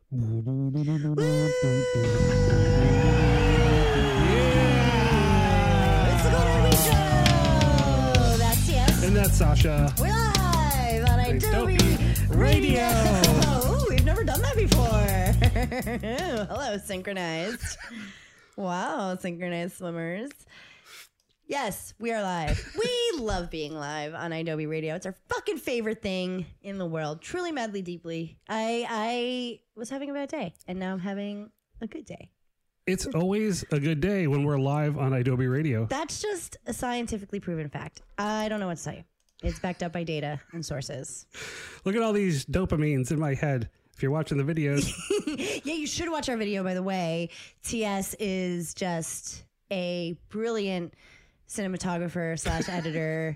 It's the Golden Week Show! That's TS. And that's Sasha. We're live on Adobe Radio. Ooh, we've never done that before. Hello, synchronized. Wow, synchronized swimmers. Yes, we are live. We love being live on Adobe Radio. It's our fucking favorite thing in the world. Truly, madly, deeply. I was having a bad day, and now I'm having a good day. It's always a good day when we're live on Adobe Radio. That's just a scientifically proven fact. I don't know what to tell you. It's backed up by data and sources. Look at all these dopamines in my head. If you're watching the videos. Yeah, you should watch our video, by the way. TS is just a brilliant cinematographer / editor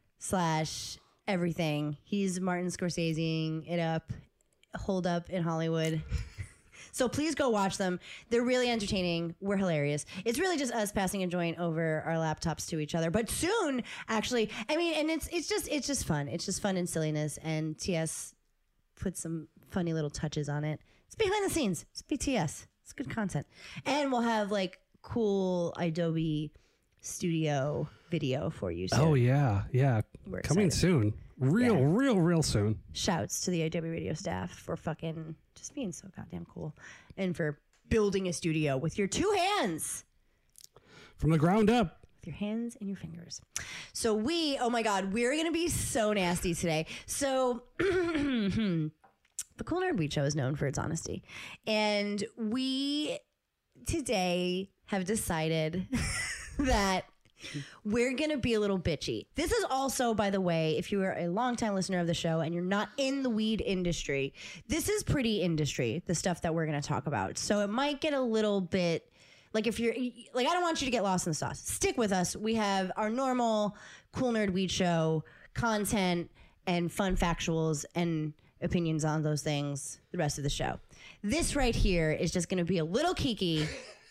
/ everything. He's Martin Scorseseing it up, hold up in Hollywood. So please go watch them. They're really entertaining. We're hilarious. It's really just us passing a joint over our laptops to each other. But soon, actually, I mean, and it's just fun. It's just fun and silliness. And TS put some funny little touches on it. It's behind the scenes. It's BTS. It's good content. And we'll have like cool Adobe Studio video for you soon. Oh, yeah. Yeah. We're coming excited. soon. Real soon. Shouts to the Adobe Radio staff for fucking just being so goddamn cool and for building a studio with your two hands. From the ground up. With your hands and your fingers. So oh my God, we're going to be so nasty today. So the Cool Nerd Week Show is known for its honesty. And we today have decided that we're going to be a little bitchy. This is also, by the way, if you are a longtime listener of the show and you're not in the weed industry, this is pretty industry, the stuff that we're going to talk about. So it might get a little bit, like if you're, like I don't want you to get lost in the sauce. Stick with us. We have our normal Cool Nerd Weed Show content and fun factuals and opinions on those things the rest of the show. This right here is just going to be a little kiki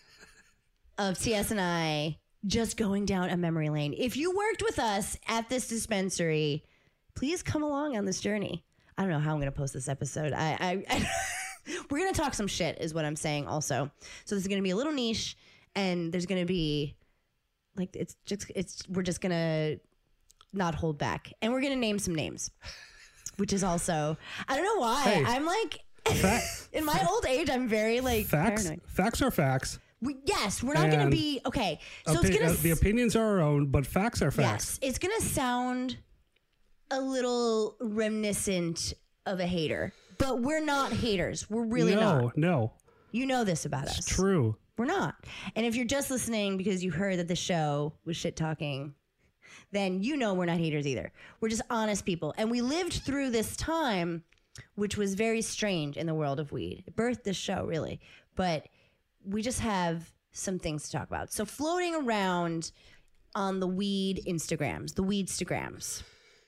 of TS and I just going down a memory lane. If you worked with us at this dispensary, please come along on this journey. I don't know how I'm going to post this episode. We're going to talk some shit is what I'm saying also. So this is going to be a little niche and there's going to be like, we're just going to not hold back and we're going to name some names, which is also, I don't know why. Hey, I'm like, in my old age, I'm very like paranoid. Facts are facts. We're not going to be okay. So it's going to the opinions are our own, but facts are facts. Yes, it's going to sound a little reminiscent of a hater, but we're not haters. We're really not. No. You know this about us. It's true. We're not. And if you're just listening because you heard that the show was shit talking, then you know we're not haters either. We're just honest people, and we lived through this time, which was very strange in the world of weed. It birthed this show, really, but we just have some things to talk about. So floating around on the weed Instagrams, the Weedstagrams.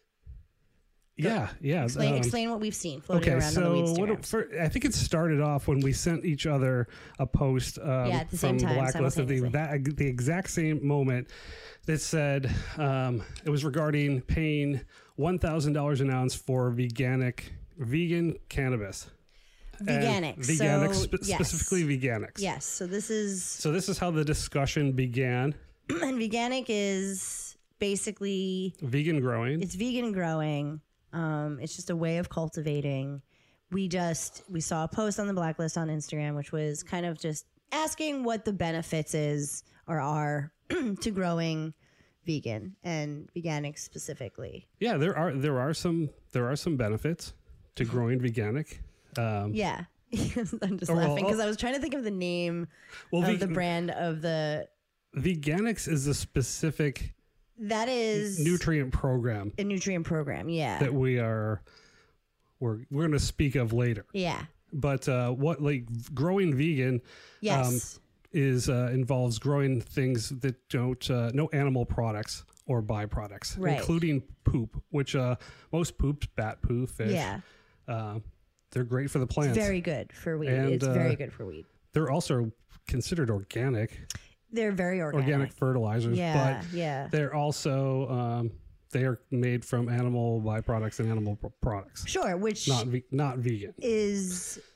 Yeah. Explain what we've seen floating around on the Weedstagrams. I think it started off when we sent each other a post at the same from time, Blacklist at the exact same moment that said it was regarding paying $1,000 an ounce for vegan cannabis. Veganics. Specifically veganics. Yes. So this is how the discussion began. And veganic is basically vegan growing. It's vegan growing. It's just a way of cultivating. We saw a post on the Blacklist on Instagram, which was kind of just asking what the benefits are to growing vegan and veganic specifically. Yeah, there are some benefits to growing veganic. Yeah. I'm just laughing because I was trying to think of the name of the brand of the... Veganics is a specific... That is... nutrient program. A nutrient program, yeah. That we're going to speak of later. Yeah. But what growing vegan... Yes. Involves growing things that don't... no animal products or byproducts. Right. Including poop, which most poops, bat poo, fish... Yeah. They're great for the plants. Very good for weed. And, it's very good for weed. They're also considered organic. They're very organic. Organic fertilizers. Yeah, but yeah. They're also they are made from animal byproducts and animal products. Sure, which not vegan is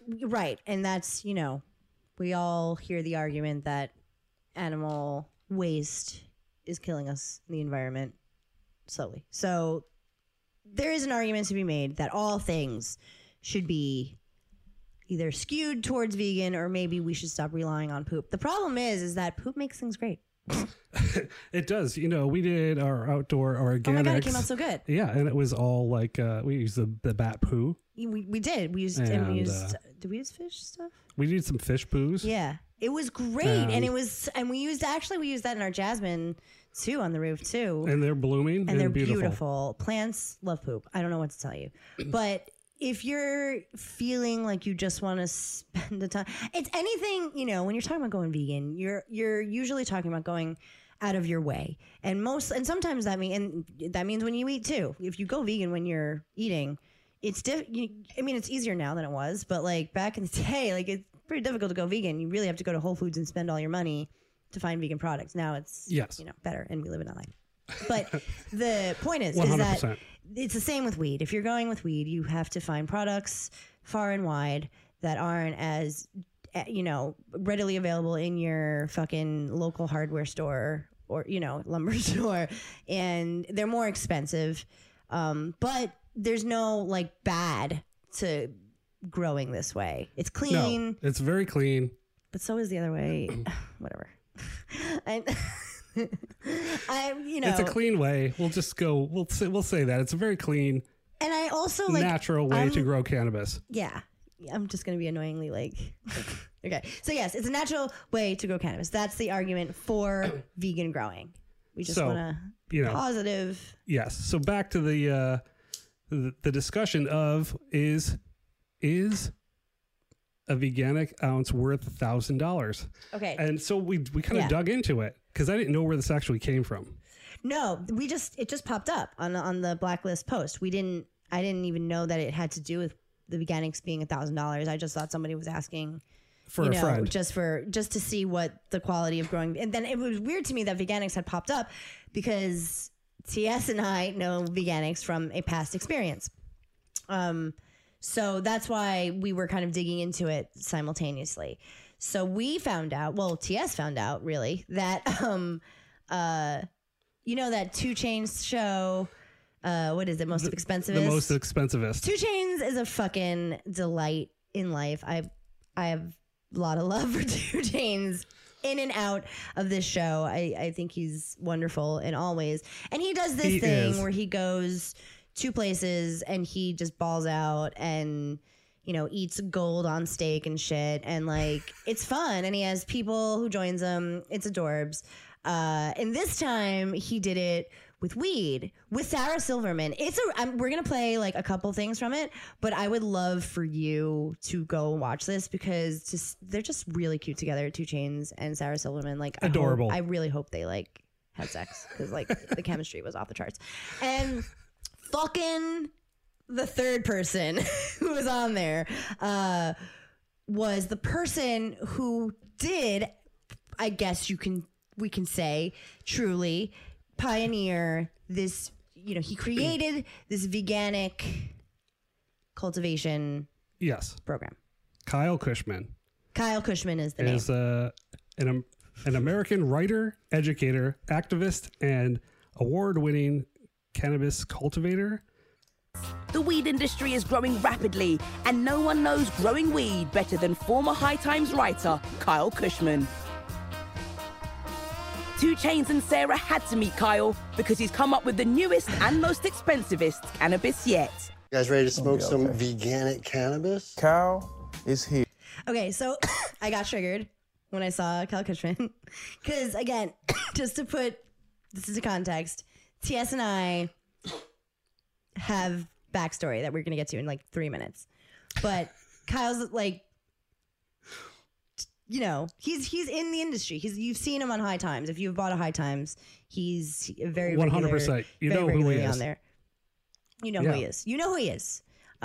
Right. And that's, we all hear the argument that animal waste is killing us in the environment slowly. So there is an argument to be made that all things should be either skewed towards vegan or maybe we should stop relying on poop. The problem is that poop makes things great. It does. We did our outdoor organics. Oh my God, it came out so good. Yeah, and it was all like we used the bat poo. We did. We used did we use fish stuff? We used some fish poos. Yeah. It was great. And we used that in our jasmine too on the roof too. And they're blooming and they're beautiful. Plants love poop. I don't know what to tell you. But if you're feeling like you just want to spend the time, it's anything, when you're talking about going vegan, you're usually talking about going out of your way. And sometimes that means when you eat too. If you go vegan when you're eating, it's it's easier now than it was, but like back in the day, like it's pretty difficult to go vegan. You really have to go to Whole Foods and spend all your money to find vegan products. Now it's better, and we live in LA. But the point is 100%. that it's the same with weed. If you're going with weed, you have to find products far and wide that aren't as readily available in your fucking local hardware store or lumber store, and they're more expensive. But there's no like bad to growing this way. It's clean. No, it's very clean. But so is the other way. Whatever. It's a clean way. We'll just go. We'll say that it's a very clean. And I also natural way to grow cannabis. Yeah, I'm just gonna be annoyingly okay. So yes, it's a natural way to grow cannabis. That's the argument for vegan growing. We just want to positive. Yes. So back to the discussion of is a veganic ounce worth $1,000? Okay. And so we kind of dug into it because I didn't know where this actually came from. No, it just popped up on the Blacklist post. I didn't even know that it had to do with the veganics being $1,000. I just thought somebody was asking for a friend, just to see what the quality of growing. And then it was weird to me that veganics had popped up because TS and I know veganics from a past experience. So that's why we were kind of digging into it simultaneously. So we found out, TS found out really that, that 2 Chainz show, what is it? Most Expensivest? The Most Expensivest. 2 Chainz is a fucking delight in life. I have a lot of love for 2 Chainz in and out of this show. I think he's wonderful in all ways. And he does this thing where he goes 2 places and he just balls out and eats gold on steak and shit, and like it's fun, and he has people who joins him. It's adorbs. And this time he did it with weed with Sarah Silverman. We're gonna play like a couple things from it, but I would love for you to go watch this because they're just really cute together. 2 Chainz and Sarah Silverman, like adorable. I really hope they like had sex because like the chemistry was off the charts. And fucking the third person who was on there was the person who did, I guess we can say, truly pioneer this. He created this veganic cultivation program. Kyle Kushman. Kyle Kushman is the name. Is an American writer, educator, activist, and award-winning cannabis cultivator. The weed industry is growing rapidly, and no one knows growing weed better than former High Times writer Kyle Kushman. 2 Chainz and Sarah had to meet Kyle because he's come up with the newest and most expensivest cannabis yet. You guys ready to smoke some veganic cannabis? Kyle is here. Okay, so I got triggered when I saw Kyle Kushman because, again, just to put this into context, TS and I have backstory that we're going to get to in like 3 minutes. But Kyle's like, he's in the industry. You've seen him on High Times. If you've bought a High Times, he's very 100%. You know who he is on there. You know who he is. You know who he is.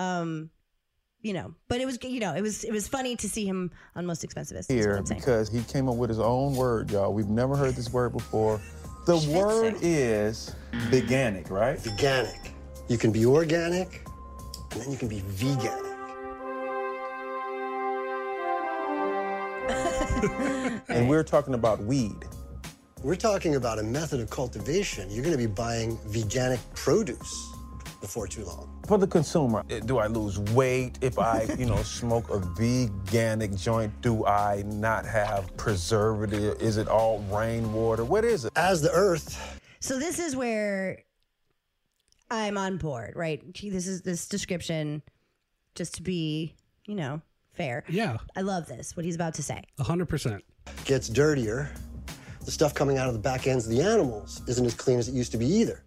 But it was it was funny to see him on Most Expensivest. Here because he came up with his own word, y'all. We've never heard this word before. The word is veganic, right? Veganic. You can be organic, and then you can be veganic. And we're talking about weed. We're talking about a method of cultivation. You're going to be buying veganic produce before too long. For the consumer, do I lose weight if I, smoke a veganic joint? Do I not have preservative? Is it all rainwater? What is it? As the earth. So this is where I'm on board, right? This description, just to be, fair. Yeah. I love this, what he's about to say. 100%. Gets dirtier. The stuff coming out of the back ends of the animals isn't as clean as it used to be either.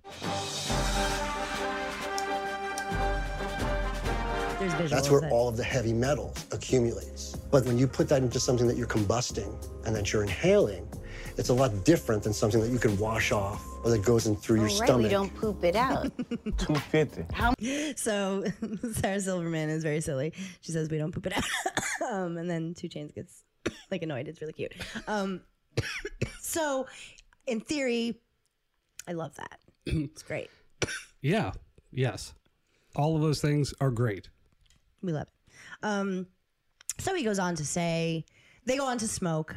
There's visuals. That's where all of the heavy metals accumulates. But when you put that into something that you're combusting and that you're inhaling, it's a lot different than something that you can wash off or that goes in through your stomach. We don't poop it out. 250. So Sarah Silverman is very silly. She says we don't poop it out. And then 2 Chainz gets like annoyed. It's really cute. So in theory, I love that. It's great. Yeah. Yes. All of those things are great. We love it. So he goes on to say, they go on to smoke.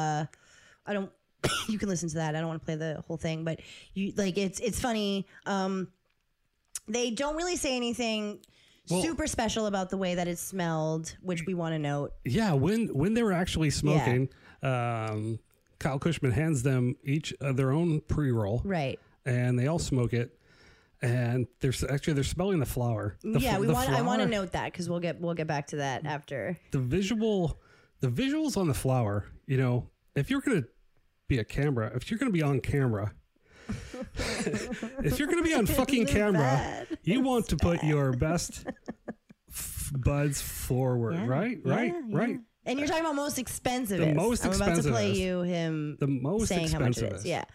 You can listen to that. I don't want to play the whole thing, but it's funny. They don't really say anything super special about the way that it smelled, which we want to note. Yeah, when they were actually smoking, Kyle Cushman hands them each their own pre-roll. Right. And they all smoke it. And they're smelling the flower. I want to note that because we'll get back to that after. The visuals on the flower, if you're going to be a camera, if you're going to be on camera, if you're going to be on fucking camera, you want to put your best buds forward, right? Right. And you're talking about most expensive. The most expensive. I'm about to play you him the most saying how much it is. Yeah.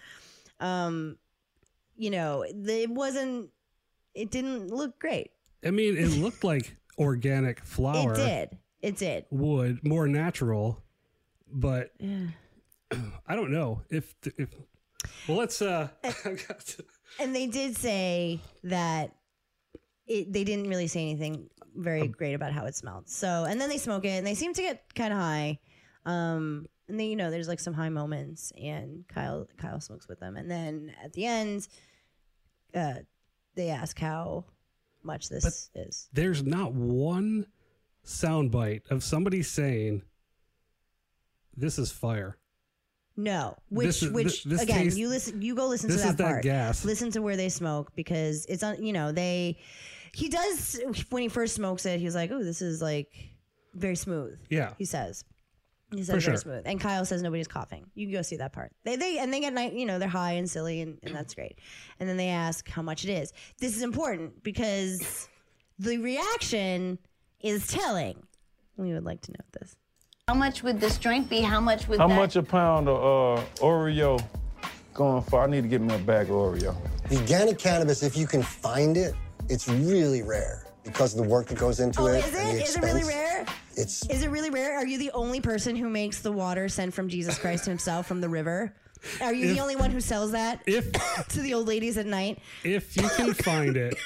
It didn't look great. I mean, it looked like organic flour. It did. Wood, more natural, but I don't know if well, let's and they did say that they didn't really say anything very great about how it smelled. So, and then they smoke it and they seem to get kind of high. And then, there's like some high moments and Kyle smokes with them. And then at the end, they ask how much this is. There's not one soundbite of somebody saying, "This is fire." No, this again, taste, you go listen to that part. Gas. Listen to where they smoke because it's on. He does when he first smokes it. He's like, "Oh, this is like very smooth." Yeah, he says For very sure. smooth. And Kyle says nobody's coughing. You can go see that part. They get night. They're high and silly, and that's great. And then they ask how much it is. This is important because the reaction is telling. We would like to note this. How much would this drink be? How much would How much a pound of Oreo going for? I need to get me a bag of Oreo. Veganic cannabis, if you can find it, it's really rare because of the work that goes into it. Is and the it? Is it really expense. rare? Is it really rare? Are you the only person who makes the water sent from Jesus Christ himself from the river? Are you the only one who sells that to the old ladies at night? If you can find it.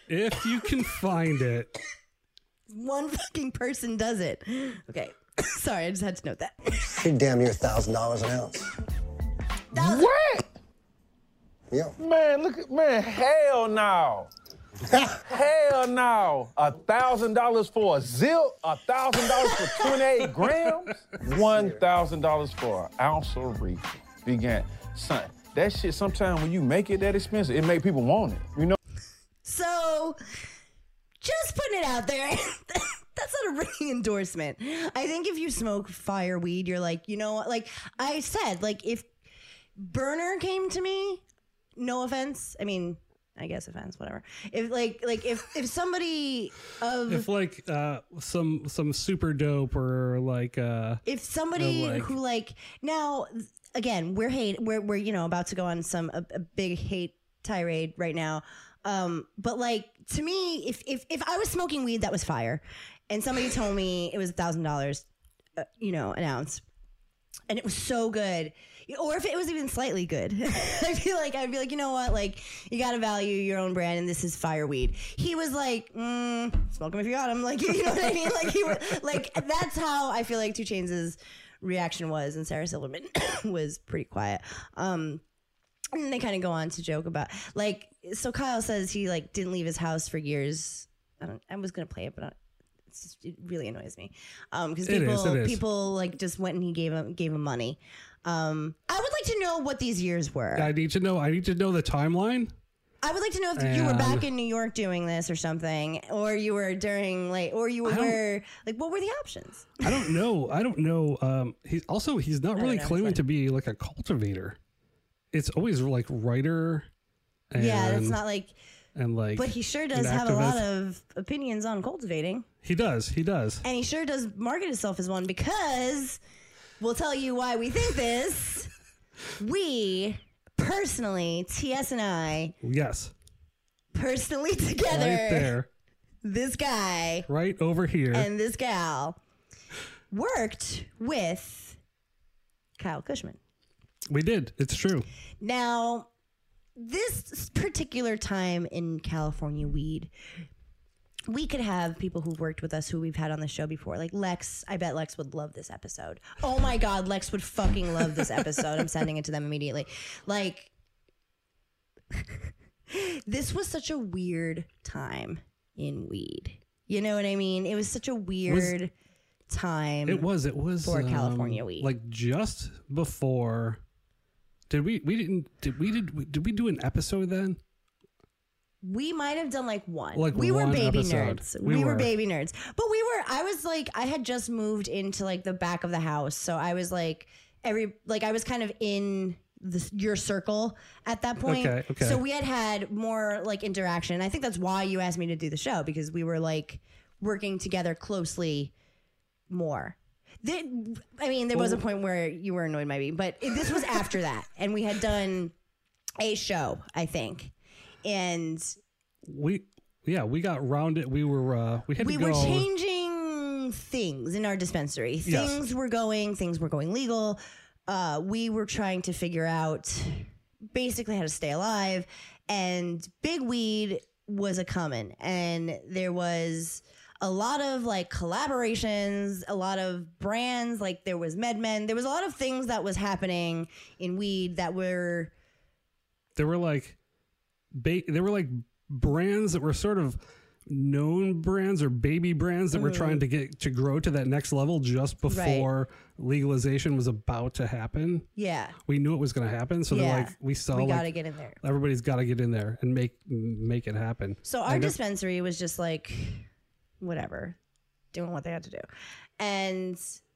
One fucking person does it. Okay. Sorry, I just had to note that. You're damn near $1,000 an ounce. What? Yeah. Man, hell no. Hell no. $1,000 for a zip? $1,000 for 28 grams? $1,000 for an ounce of reefer. Vegan. Son, that shit, sometimes when you make it that expensive, it make people want it, So, just putting it out there. That's not a ringing endorsement. I think if you smoke fire weed, you're like, like I said, like if Burner came to me, no offense. I mean, I guess offense, whatever. If if somebody if some super dope or if somebody who now again we're about to go on a big hate tirade right now. But to me, if I was smoking weed that was fire, and somebody told me it was $1,000, an ounce, and it was so good, or if it was even slightly good, I'd be like, you know what, you gotta value your own brand, and this is fire weed. He was like, smoke him if you got him, you know what I mean? He was, that's how I feel like 2 Chainz' reaction was, and Sarah Silverman was pretty quiet. And they kind of go on to joke about like, so Kyle says he like didn't leave his house for years. I was gonna play it, but it really annoys me because people like just went and he gave him money. I would like to know what these years were. I need to know the timeline. I would like to know if you were back in New York doing this or something, or you were during like, or you were like, what were the options? I don't know. He's not really claiming to be like a cultivator. It's always like writer. And, yeah, that's not like. And like, but he sure does have a lot of opinions on cultivating. He does. And he sure does market himself as one because we'll tell you why we think this. We personally, TS and I. Yes. Personally together. Right there. This guy. Right over here. And this gal worked with Kyle Kushman. We did. It's true. Now, this particular time in California weed, we could have people who've worked with us who we've had on the show before. Like Lex, I bet Lex would love this episode. Oh my God, Lex would fucking love this episode. I'm sending it to them immediately. Like, this was such a weird time in weed. You know what I mean? It was such a weird time. It was for California weed. Like just before. Did we do an episode then? We might have done like one. We were baby episode. nerds. We were baby nerds. But I was like, I had just moved into like the back of the house. So I was like, I was kind of in your circle at that point. Okay. So we had more like interaction. I think that's why you asked me to do the show, because we were like working together closely more. There was a point where you were annoyed by me, but this was after that, and we had done a show, I think, and we got rounded. We were changing things in our dispensary. Things were going legal. We were trying to figure out basically how to stay alive, and big weed was a coming, and there was a lot of like collaborations, a lot of brands, like there was MedMen. There was a lot of things that was happening in weed that were. There were like brands that were sort of known brands or baby brands that were trying to get to grow to that next level just before legalization was about to happen. Yeah. We knew it was going to happen. So they're like, we got to get in there. Everybody's got to get in there and make it happen. So our dispensary was just like, whatever, doing what they had to do, and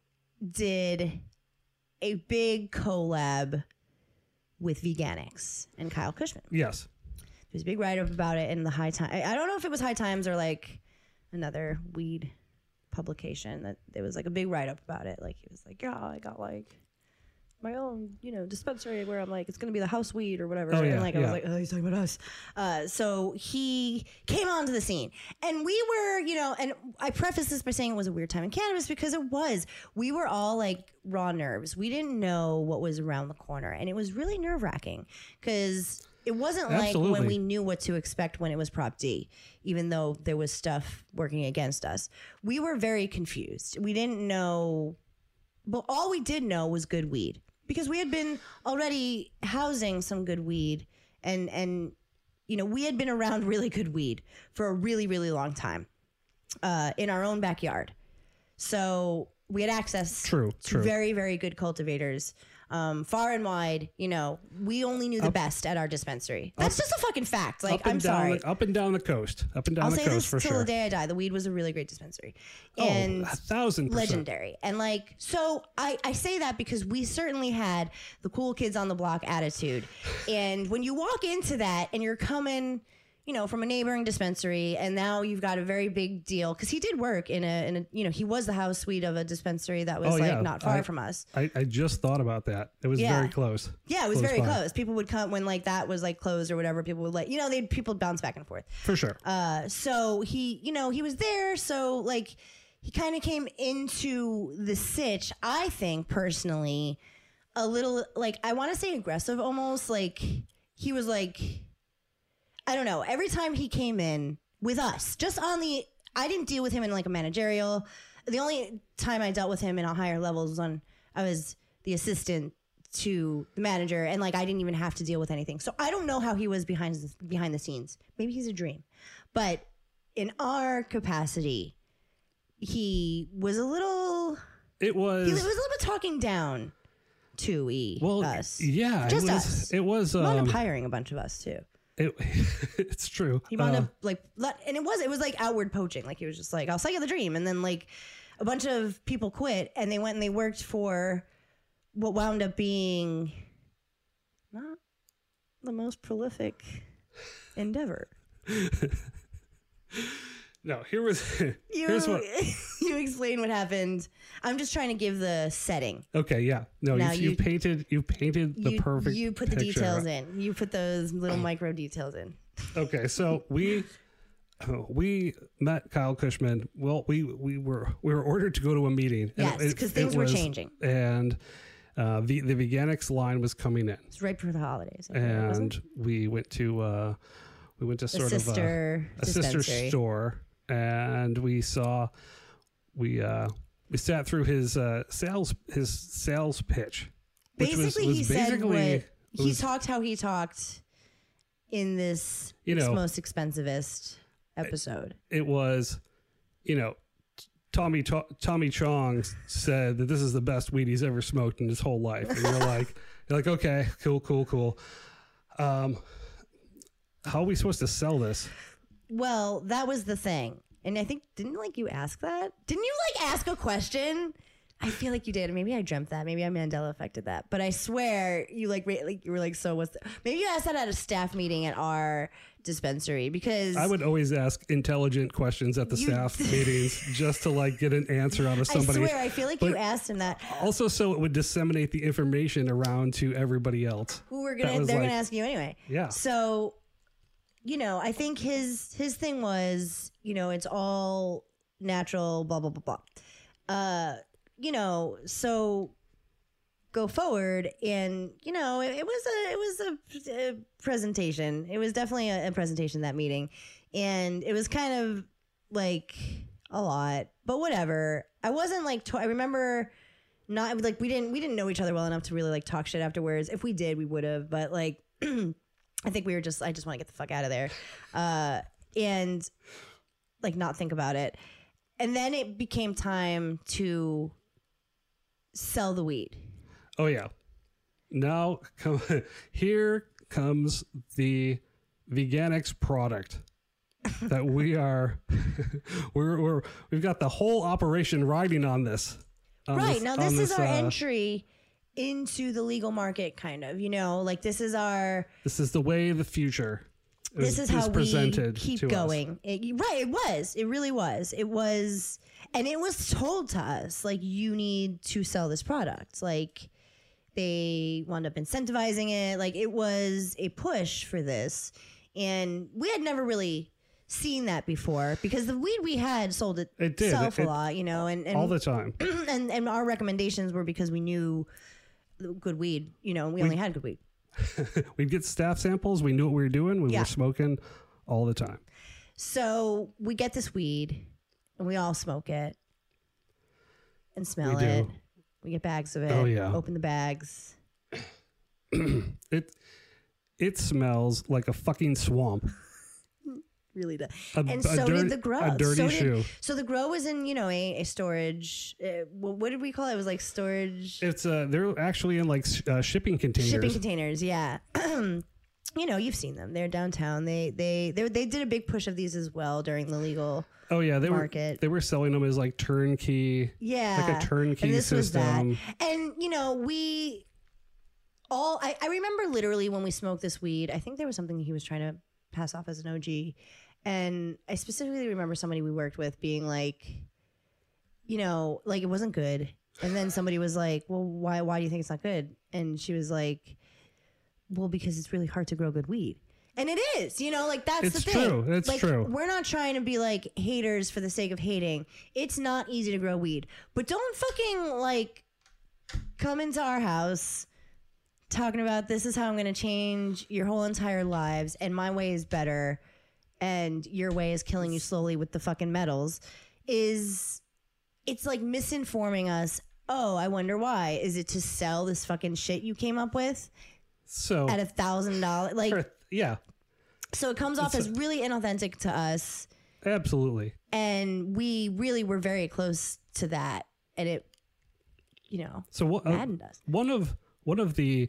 did a big collab with Veganics and Kyle Kushman. Yes. There's a big write-up about it in the High Times. I don't know if it was High Times or like another weed publication, that there was like a big write-up about it. Like he was like, yeah, I got like my own, dispensary where I'm like, it's going to be the house weed or whatever. Oh, yeah, and like, I was like, oh, he's talking about us. So he came onto the scene, and we were, and I preface this by saying it was a weird time in cannabis, because it was. We were all like raw nerves. We didn't know what was around the corner, and it was really nerve-wracking because it wasn't like when we knew what to expect when it was Prop D, even though there was stuff working against us. We were very confused. We didn't know, but all we did know was good weed, because we had been already housing some good weed, and we had been around really good weed for a really, really long time in our own backyard. So we had access to very, very good cultivators. Far and wide, we only knew the best at our dispensary. That's just a fucking fact. Like, I'm sorry. Up and down the coast. I'll say this till the day I die. The weed was a really great dispensary. And 1,000%. Legendary. And like, so I say that because we certainly had the cool kids on the block attitude. And when you walk into that and you're coming, from a neighboring dispensary, and now you've got a very big deal, because he did work in a he was the house suite of a dispensary that was not far from us. I just thought about that. It was very close. Yeah, it was very close. People would come when like that was like closed or whatever. People would people bounce back and forth. For sure. So he, he was there. So like he kind of came into the sitch, I think personally, a little like, I want to say aggressive almost. Like he was like, I don't know. Every time he came in with us, I didn't deal with him in like a managerial. The only time I dealt with him in a higher level was on I was the assistant to the manager, and like I didn't even have to deal with anything. So I don't know how he was behind the scenes. Maybe he's a dream, but in our capacity, he was a little. It was. He was a little bit talking down to us. Yeah, just us. It was. He wound up hiring a bunch of us too. It's true. He wound up and it was like outward poaching. Like he was just like, I'll sell you the dream, and then like a bunch of people quit, and they went and they worked for what wound up being not the most prolific endeavor. No, here's what you explain what happened. I'm just trying to give the setting. Okay, yeah. No, Now you painted the perfect. You put the picture. details in. You put those little micro details in. Okay, so we met Kyle Cushman. Well, we were ordered to go to a meeting. Yes, because things were changing, and the Veganics line was coming in. It's right before the holidays, and we went to sort of a sister store, and we sat through his sales pitch. Basically, he said what he talked how he talked in this most expensivest episode. It was, Tommy Chong said that this is the best weed he's ever smoked in his whole life, and you're like, okay, cool. How are we supposed to sell this? Well, that was the thing. And I think, didn't you ask that? Didn't you ask a question? I feel like you did. Maybe I dreamt that. Maybe I Mandela affected that. But I swear you you were like, so what's maybe you asked that at a staff meeting at our dispensary, because I would always ask intelligent questions at the staff meetings just to get an answer out of somebody. I swear, I feel like you asked him that. Also, so it would disseminate the information around to everybody else. Who they're gonna ask you anyway. Yeah. So, I think his thing was, it's all natural, blah blah blah blah. So go forward, and it was a presentation. It was definitely a presentation, that meeting, and it was kind of like a lot, but whatever. I wasn't I remember not we didn't know each other well enough to really talk shit afterwards. If we did, we would have, but I think we were I just want to get the fuck out of there, and not think about it. And then it became time to sell the weed. Oh yeah. Now here comes the Veganics product that we are we've got the whole operation riding on this. Right. Now this is our entry into the legal market, kind of, this is the way of the future. This is how presented we keep going. It really was. It was, and it was told to us, you need to sell this product. They wound up incentivizing it. It was a push for this. And we had never really seen that before, because the weed we had sold itself a lot, and all the time. and our recommendations were because we knew good weed, we only had good weed. We'd get staff samples. We knew what we were doing. We were smoking all the time. So we get this weed, and we all smoke it and smell it. We get bags of it. Oh yeah. Open the bags. It smells like a fucking swamp. Really does. And so did the grow. A dirty shoe. So the grow was in, a storage. What did we call it? It was storage. It's they're actually in shipping containers. Shipping containers, yeah. You've seen them. They're downtown. They did a big push of these as well during the legal. Oh yeah, they market. were selling them as turnkey. Yeah, like a turnkey and this system. Was that. And we all. I remember literally when we smoked this weed. I think there was something he was trying to pass off as an OG. And I specifically remember somebody we worked with being it wasn't good. And then somebody was like, well, why do you think it's not good? And she was like, well, because it's really hard to grow good weed. And it is, that's it's the thing. True. It's true. We're not trying to be haters for the sake of hating. It's not easy to grow weed. But don't fucking come into our house talking about this is how I'm going to change your whole entire lives, and my way is better, and your way is killing you slowly with the fucking metals. It's misinforming us oh, I wonder why. Is it to sell this fucking shit you came up with So at $1,000? Like, yeah, so it comes off as really inauthentic to us. absolutely. And we really were very close to that. And it, So what? maddened us. One of the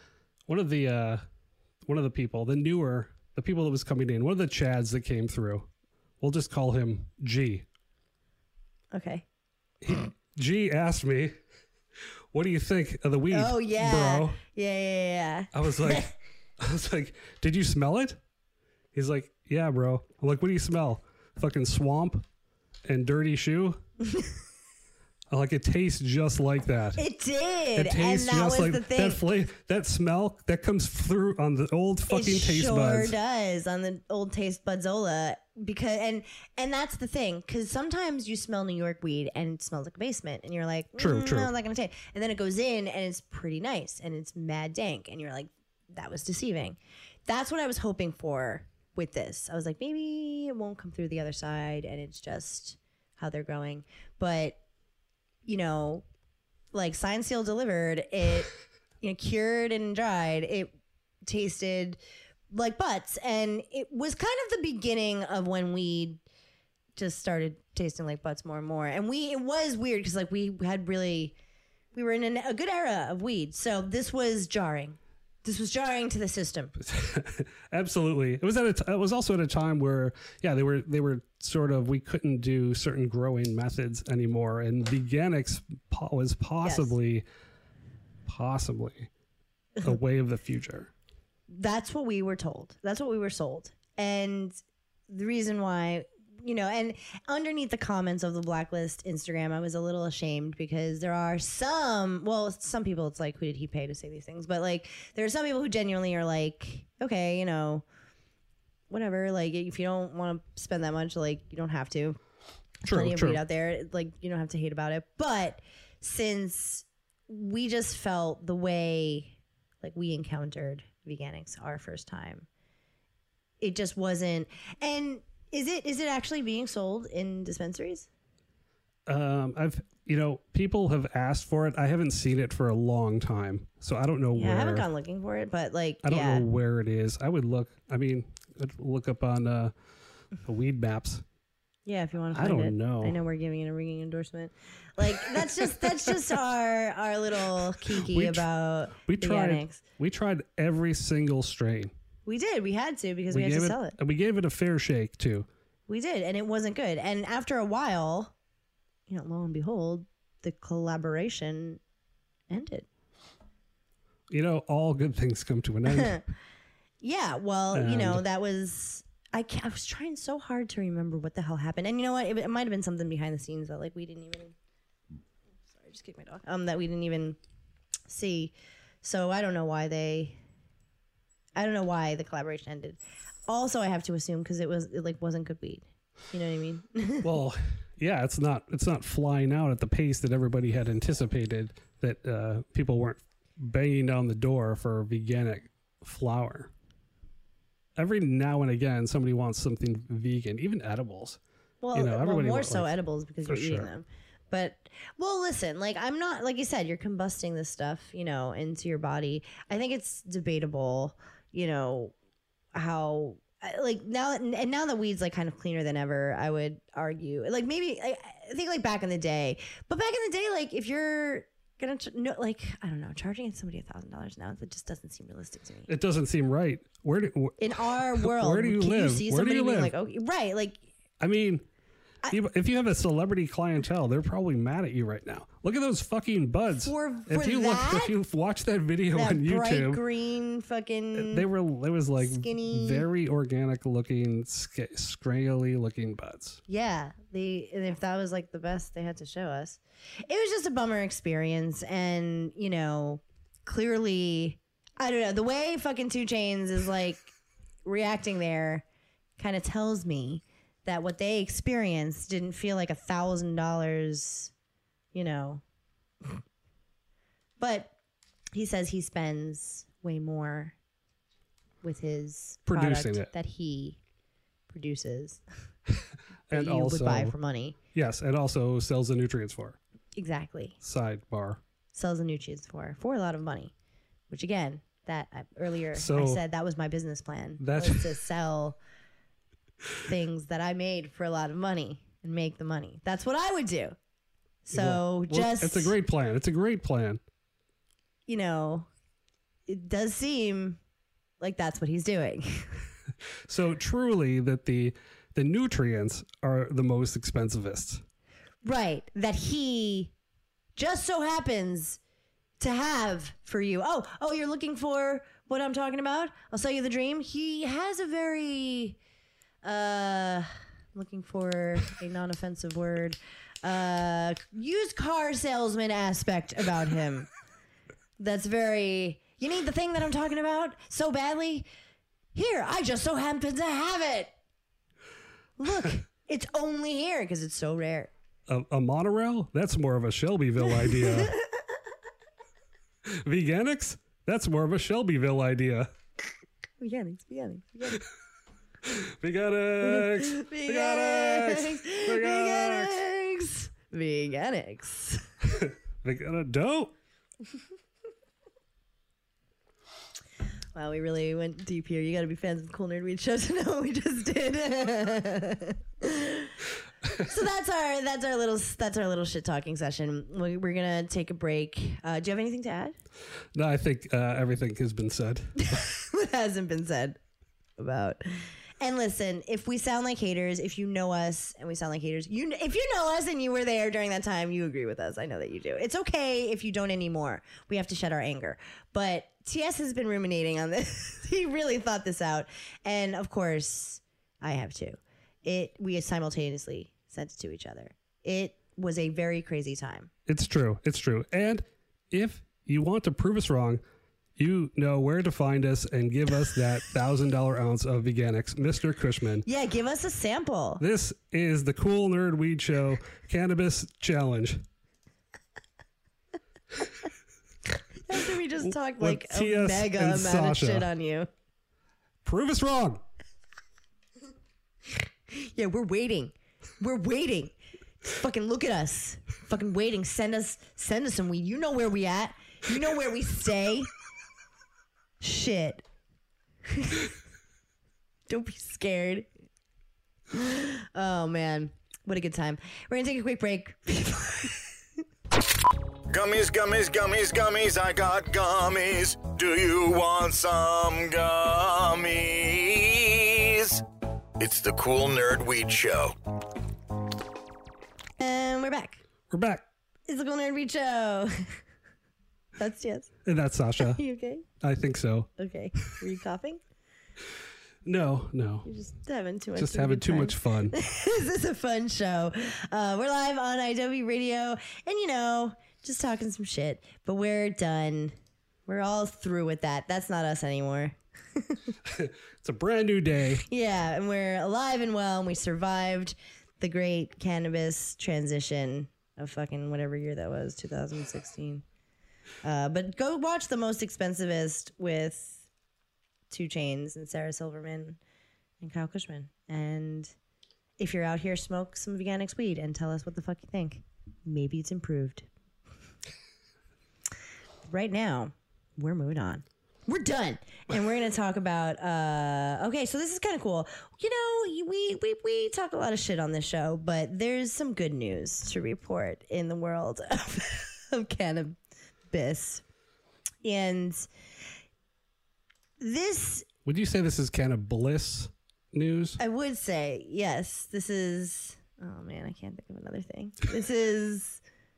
people, the people that was coming in, one of the Chads that came through. We'll just call him G. Okay. G asked me, "What do you think of the weed, Oh, yeah. bro?" Yeah. I was like, "Did you smell it?" He's like, "Yeah, bro." I'm like, "What do you smell? Fucking swamp and dirty shoe?" I'm like, "It tastes just like that." It did. It tastes and that just was like the thing. that smell that comes through on the old fucking it taste sure buds. does on the old taste budzola, because and that's the thing, because sometimes you smell New York weed and it smells like a basement and you're like, True. I'm not gonna taste, and then it goes in and it's pretty nice and it's mad dank and you're like, that was deceiving. That's what I was hoping for with this. I was like, maybe it won't come through the other side and it's just how they're growing. But like signed, sealed, delivered, it cured and dried, it tasted like butts, and it was kind of the beginning of when we just started tasting like butts more and more. And it was weird because like we were in a good era of weed, so this was jarring. This was jarring to the system. Absolutely. It was also at a time where, yeah, they were sort of, we couldn't do certain growing methods anymore, and veganics was possibly a way of the future. That's what we were told. That's what we were sold. And the reason why, and underneath the comments of the Blacklist Instagram, I was a little ashamed because there are some people, it's like, who did he pay to say these things? But like, there are some people who genuinely are like, okay, whatever. Like, if you don't want to spend that much, like, you don't have to. Plenty of weed out there. Like, you don't have to hate about it. But since we just felt the way, like, we encountered veganics our first time, it just wasn't. And is it actually being sold in dispensaries? People have asked for it. I haven't seen it for a long time, so I don't know where. I haven't gone looking for it, but like, I don't know where it is. I would look. I'd look up on the weed maps. Yeah, if you want to find it. I don't know. I know we're giving it a ringing endorsement. Like, that's just our little kiki about veganics. We tried every single strain. We did. We had to because we had to sell it. And we gave it a fair shake too. We did, and it wasn't good. And after a while, lo and behold, the collaboration ended. All good things come to an end. Yeah, well, that was... I was trying so hard to remember what the hell happened. And you know what? It might have been something behind the scenes that, like, we didn't even... Sorry, I just kicked my dog. That we didn't even see. So I don't know why the collaboration ended. Also, I have to assume because it wasn't good weed. You know what I mean? Well, yeah, it's not flying out at the pace that everybody had anticipated, that people weren't banging down the door for veganic flour. Every now and again, somebody wants something vegan, even edibles. Well, everybody more wants, so edibles because you're eating sure. them. But, listen, like, I'm not, like you said, you're combusting this stuff, into your body. I think it's debatable, how, like, now that weed's, like, kind of cleaner than ever, I would argue. Like, maybe, I think, like, back in the day. But back in the day, like, if you're gonna, I don't know, charging somebody $1,000 now, that just doesn't seem realistic to me. It doesn't seem right. In our world, where do you live? You see Where do somebody you being live? like, okay, right, like... I mean... if you have a celebrity clientele, they're probably mad at you right now. Look at those fucking buds. If you watch that video that on YouTube, bright green fucking, it was like skinny, very organic looking, scraggly looking buds. Yeah, and if that was like the best they had to show us, it was just a bummer experience. And clearly, I don't know, the way fucking 2 Chainz is like reacting there, kind of tells me that what they experienced didn't feel like $1,000, But he says he spends way more with his producing product it that he produces and that you also would buy for money. Yes, and also sells the nutrients for. Exactly. Sidebar. Sells the nutrients for a lot of money, which again, earlier So I said that was my business plan. that's- Was to sell things that I made for a lot of money and make the money. That's what I would do. So It's a great plan. It's a great plan. You know, it does seem like that's what he's doing. So truly that the nutrients are the most expensivest. Right. That he just so happens to have for you. Oh, you're looking for what I'm talking about? I'll sell you the dream. He has a very looking for a non-offensive word. Used car salesman aspect about him. That's very, you need the thing that I'm talking about so badly? Here, I just so happen to have it. Look, it's only here because it's so rare. A monorail? That's more of a Shelbyville idea. Veganics? That's more of a Shelbyville idea. Veganics. Veganics! Vegana dough? Wow, we really went deep here. You got to be fans of the Cool Nerd Weed show to know what we just did. So that's our little shit talking session. We're gonna take a break. Do you have anything to add? No, I think everything has been said. What hasn't been said about? And listen, if we sound like haters, if you know us and we sound like haters, if you know us and you were there during that time, you agree with us. I know that you do. It's okay if you don't anymore. We have to shed our anger. But TS has been ruminating on this. He really thought this out. And of course, I have too. We simultaneously sent it to each other. It was a very crazy time. It's true. It's true. And if you want to prove us wrong, you know where to find us and give us that $1,000 ounce of Veganics, Mr. Cushman. Yeah, give us a sample. This is the Cool Nerd Weed Show Cannabis Challenge. After we just talked With like a TS mega and amount Sasha. of shit on you. Prove us wrong. Yeah, we're waiting. We're waiting. Fucking look at us. Fucking waiting. Send us some weed. You know where we at. You know where we stay. Shit. Don't be scared. Oh, man. What a good time. We're going to take a quick break. Gummies, gummies, gummies, gummies, I got gummies. Do you want some gummies? It's the Cool Nerd Weed Show. And we're back. We're back. It's the Cool Nerd Weed Show. That's yes. And that's Sasha. Are you okay? I think so. Okay. Were you coughing? No. You're just having too much Just of a having good too time. much fun. This is a fun show. We're live on IW Radio and, just talking some shit. But we're done. We're all through with that. That's not us anymore. It's a brand new day. Yeah, and we're alive and well, and we survived the great cannabis transition of fucking whatever year that was, 2016. But go watch The Most Expensivest with 2 Chainz and Sarah Silverman and Kyle Cushman. And if you're out here, smoke some Veganics weed and tell us what the fuck you think. Maybe it's improved. Right now, we're moving on. We're done. And we're going to talk about, okay, so this is kind of cool. We talk a lot of shit on this show, but there's some good news to report in the world of cannabis. And this... Would you say this is kind of bliss news? I would say, yes, this is... Oh, man, I can't think of another thing. This is...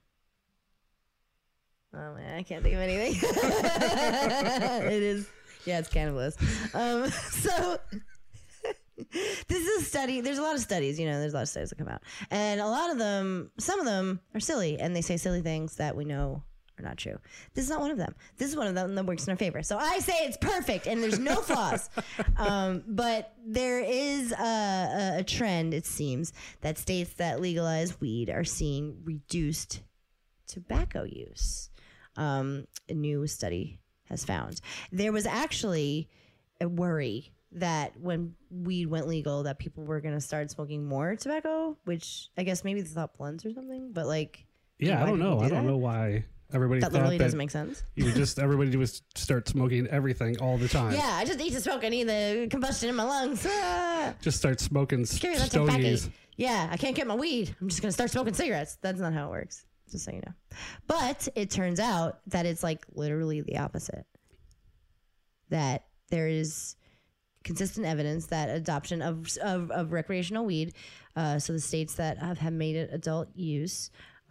Oh, man, I can't think of anything. It is... Yeah, it's cannabis. So... This is a study. There's a lot of studies, there's a lot of studies that come out. And a lot of them, some of them are silly, and they say silly things that we know are not true. This is not one of them. This is one of them that works in our favor. So I say it's perfect, and there's no flaws. But there is a trend, it seems, that states that legalize weed are seeing reduced tobacco use. A new study has found. There was actually a worry that when weed went legal that people were going to start smoking more tobacco, which I guess maybe they thought blunts or something, but Yeah, I don't know. I don't know why everybody That thought literally that doesn't make sense. you would just everybody would start smoking everything all the time. Yeah, I just need to smoke. I need the combustion in my lungs. Just start smoking Scary, that's so tacky. stogies. Yeah, I can't get my weed. I'm just going to start smoking cigarettes. That's not how it works, just so you know. But it turns out that it's like literally the opposite. That there is consistent evidence that adoption of recreational weed, so the states that have made it adult use,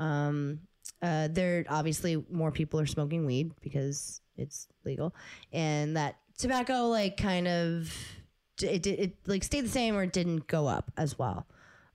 there obviously more people are smoking weed because it's legal, and that tobacco like kind of it like stayed the same or it didn't go up as well.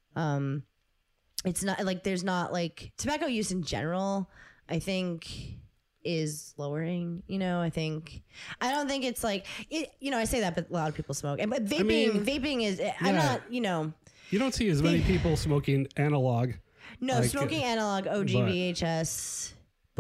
It's not like there's not like tobacco use in general, I think is lowering, I don't think it's like it, I say that, but a lot of people smoke. And but vaping is, I'm not, You don't see as many people smoking analog. No, smoking analog, OG, VHS,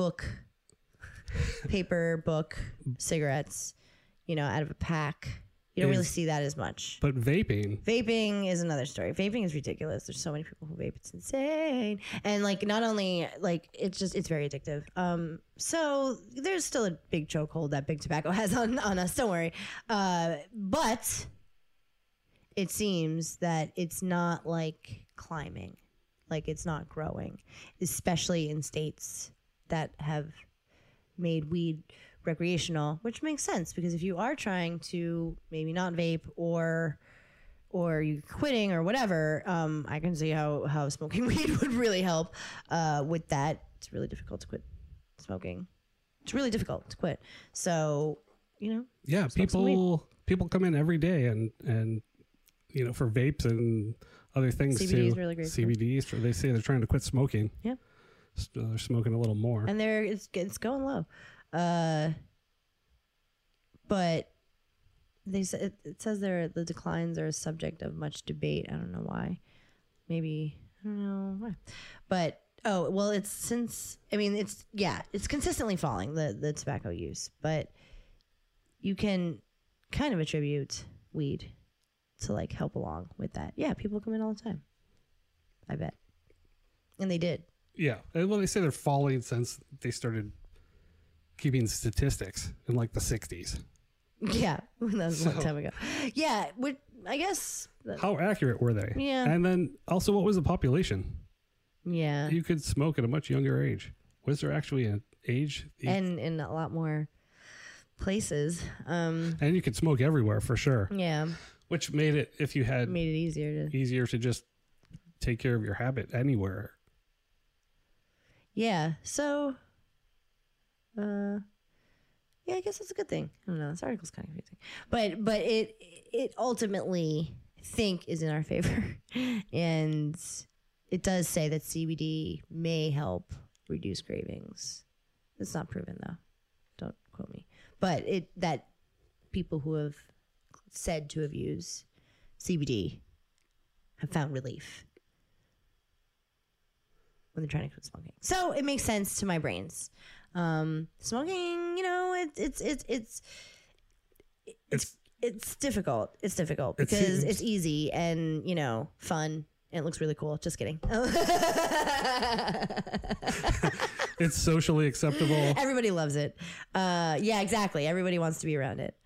paper book, cigarettes, out of a pack. You don't really see that as much. But Vaping is another story. Vaping is ridiculous. There's so many people who vape. It's insane. And like, not only like, it's very addictive. So there's still a big chokehold that big tobacco has on us. Don't worry. But it seems that it's not like climbing. Like it's not growing, especially in states that have made weed recreational, which makes sense because if you are trying to maybe not vape or you're quitting or whatever, I can see how smoking weed would really help with that. It's really difficult to quit smoking. It's really difficult to quit. So, yeah, people come in every day and for vapes and other things CBD too. is really great. CBDs, they say they're trying to quit smoking. Yeah. They're smoking a little more. And it's going low. But they said it says the declines are a subject of much debate. I don't know why. Maybe I don't know why. But it's consistently falling, the tobacco use, but you can kind of attribute weed to like help along with that. Yeah, people come in all the time. I bet. And they did. Yeah. Well, they say they're falling since they started keeping statistics in like the 60s. Yeah, that was a long time ago. Yeah, I guess. How accurate were they? Yeah. And then also, what was the population? Yeah. You could smoke at a much younger age. Was there actually an age? And in a lot more places. And you could smoke everywhere for sure. Yeah. Which made it, if you had... Made it easier to just take care of your habit anywhere. Yeah, so... yeah, I guess that's a good thing. I don't know. This article's kind of confusing, but it ultimately I think is in our favor, and it does say that CBD may help reduce cravings. It's not proven though. Don't quote me. But that people who have said to have used CBD have found relief when they're trying to quit smoking. So it makes sense to my brains. Smoking, it's difficult. It's difficult because it's easy and, fun. And it looks really cool. Just kidding. It's socially acceptable. Everybody loves it. Yeah, exactly. Everybody wants to be around it.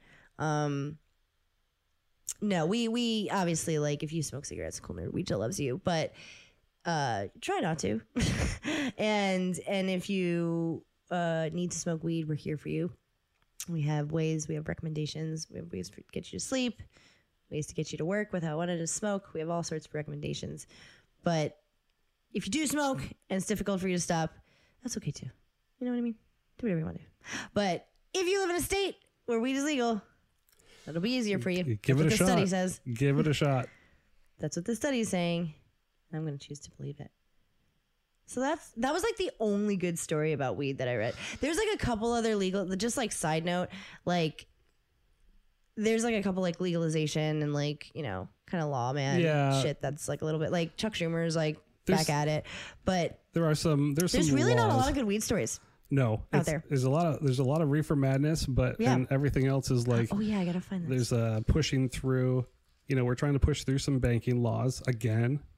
No, we obviously, like, if you smoke cigarettes, Cool Nerd Ouija loves you, but try not to. And if you need to smoke weed, we're here for you. We have recommendations. We have ways to get you to sleep, ways to get you to work without wanting to smoke. We have all sorts of recommendations. But if you do smoke and it's difficult for you to stop, that's okay too. You know what I mean? Do whatever you want to do. But if you live in a state where weed is legal, that'll be easier for you. Give it a shot. The study says. Give it a shot. That's what the study is saying. I'm going to choose to believe it. So that was like the only good story about weed that I read. There's like a couple other legal, just like side note, like there's like a couple like legalization and like, kind of lawman shit that's like a little bit like Chuck Schumer's like back at it. But there's really laws. not a lot of good weed stories. No, out there. There's a lot of reefer madness, but and everything else is like, oh yeah, I gotta find this. There's pushing through. We're trying to push through some banking laws again.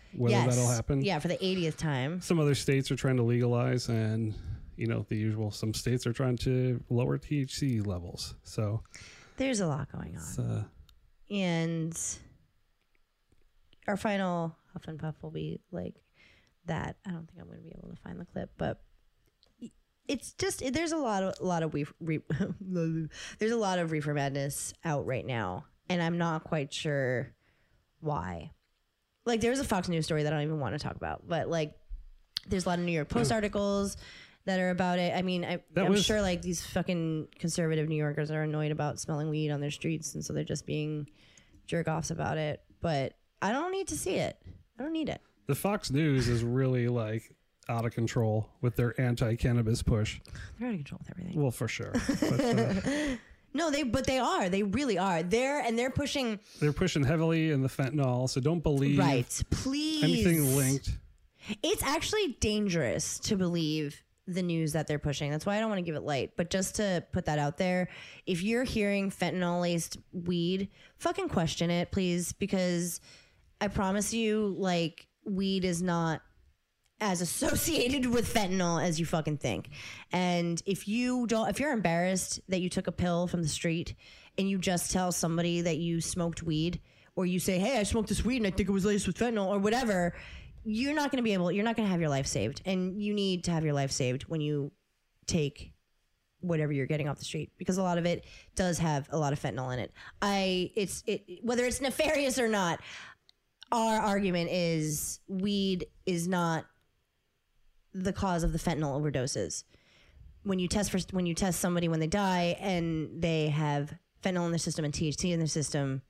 whether that'll happen. Yeah, for the 80th time. Some other states are trying to legalize, and the usual. Some states are trying to lower THC levels. So there's a lot going on. And our final Huff and Puff will be like that. I don't think I'm going to be able to find the clip, but it's just there's a lot of there's a lot of reefer madness out right now, and I'm not quite sure why. Like, there's a Fox News story that I don't even want to talk about, but like there's a lot of New York Post articles that are about it. I mean, I'm sure like these fucking conservative New Yorkers are annoyed about smelling weed on their streets, and so they're just being jerk offs about it. But I don't need to see it. I don't need it. The Fox News is really like out of control with their anti-cannabis push. They're out of control with everything. Well, for sure. But, no, they are. They really are. They're pushing. They're pushing heavily in the fentanyl. So don't believe please anything linked. It's actually dangerous to believe the news that they're pushing. That's why I don't want to give it light. But just to put that out there, if you're hearing fentanyl laced weed, fucking question it, please, because I promise you, like, weed is not as associated with fentanyl as you fucking think. And if you're embarrassed that you took a pill from the street and you just tell somebody that you smoked weed, or you say, hey, I smoked this weed and I think it was laced with fentanyl or whatever, you're not going to have your life saved. And you need to have your life saved when you take whatever you're getting off the street, because a lot of it does have a lot of fentanyl in it. Whether it's nefarious or not, our argument is weed is not the cause of the fentanyl overdoses. When you test somebody when they die and they have fentanyl in their system and THC in their system,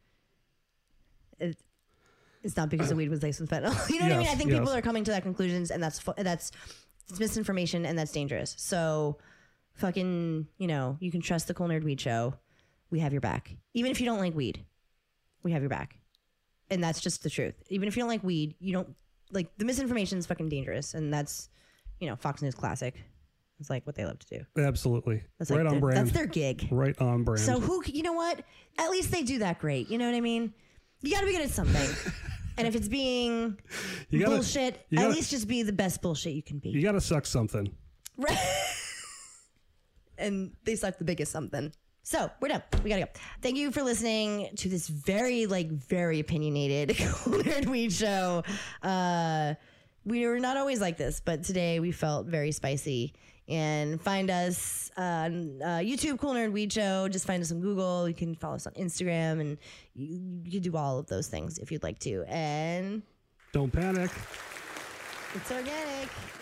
it's not because the weed was laced with fentanyl. You know what I mean? I think people are coming to that conclusions, and that's it's misinformation, and that's dangerous. So fucking, you can trust the Cool Nerd Weed Show. We have your back. Even if you don't like weed, we have your back. And that's just the truth. Even if you don't like weed, you don't like the misinformation is fucking dangerous. And that's, Fox News classic. It's like what they love to do. Absolutely. That's right like on brand. That's their gig. Right on brand. So you know what? At least they do that great. You know what I mean? You got to be good at something. And if it's being bullshit, at least just be the best bullshit you can be. You got to suck something. Right. And they suck the biggest something. So we're done. We gotta go. Thank you for listening to this very opinionated Cool Nerd Weed Show. We were not always like this, but today we felt very spicy. And find us on YouTube, Cool Nerd Weed Show. Just find us on Google. You can follow us on Instagram, and you can do all of those things if you'd like to. And don't panic. It's organic.